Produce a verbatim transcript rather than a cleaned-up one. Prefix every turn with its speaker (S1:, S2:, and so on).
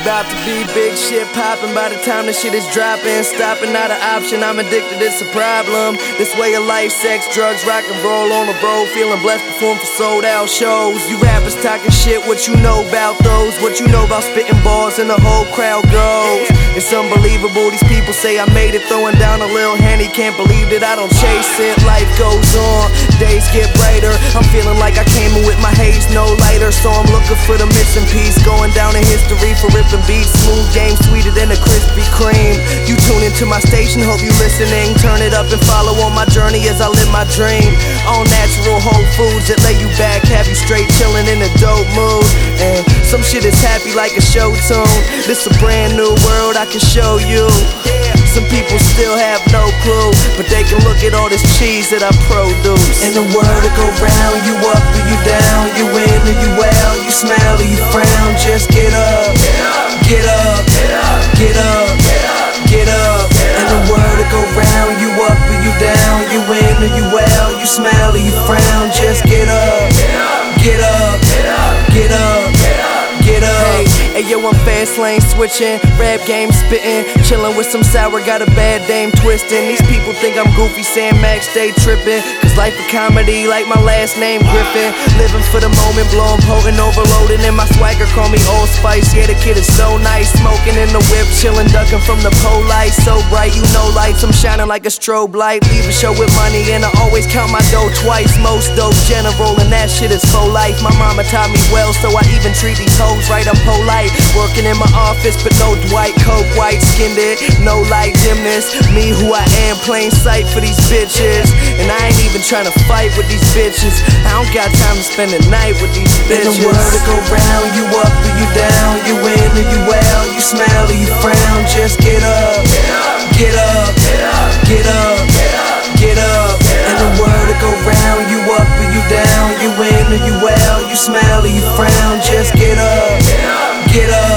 S1: About to be big shit poppin' by the time the shit is droppin'. Stopping not an option, I'm addicted, it's a problem. This way of life, sex, drugs, rock and roll on the road. Feeling blessed, perform for sold out shows. You rappers talking shit, what you know about those? What you know about spitting bars and the whole crowd goes. It's unbelievable, these people say I made it. Throwing down a little Henny, can't believe that I don't chase it. Life goes on, days get brighter. I'm feeling like I came in with my haze, no lighter. So I'm looking for the missing piece, going down in history for ripping beats. Smooth game, sweeter than a Krispy Kreme. You tune into my station, hope you listening. Turn it up and follow on my journey as I live my dream. All natural whole foods that lay you back, have you straight chilling in a dope mood. And some shit is happy like a show tune. This a brand new world I can show you. Some people still have no clue, but they can look at all this cheese that I produce. In the world to go round, you up or you down, you in or you out, you smile or you frown. Just get up, get up, get up, get up. In the world to go round, you up or you down, you in or you out, you smile or you frown. Just get up, get up, get up, get up. Hey, yo, I'm fast lane switching, rap game spitting, chillin' with some sour, got a bad dame twistin'. These people think I'm goofy, saying Max stay trippin', cause life a comedy like my last name Griffin. Living for the moment, blowin' potent, overloading, and my swagger call me Old Spice. Yeah, the kid is so nice, smoking in the whip, chillin', ducking from the pole light. So bright, you know lights, I'm shining like a strobe light. Leave a show with money and I always count my dough twice. Most dope general and that shit is for life. My mama taught me well, so I even treat these hoes right, I'm polite. Working in my office, but no Dwight, coke, white skinned it, no light dimness. Me who I am, plain sight for these bitches. And I ain't even tryna fight with these bitches. I don't got time to spend the night with these bitches. In the world to go round, you up or you down, you in or you out, you smile or you frown. Just get up, get up, get up, get up. In the world to go round, you up or you down, you in or you out, you smile or you frown. Just get up, get up.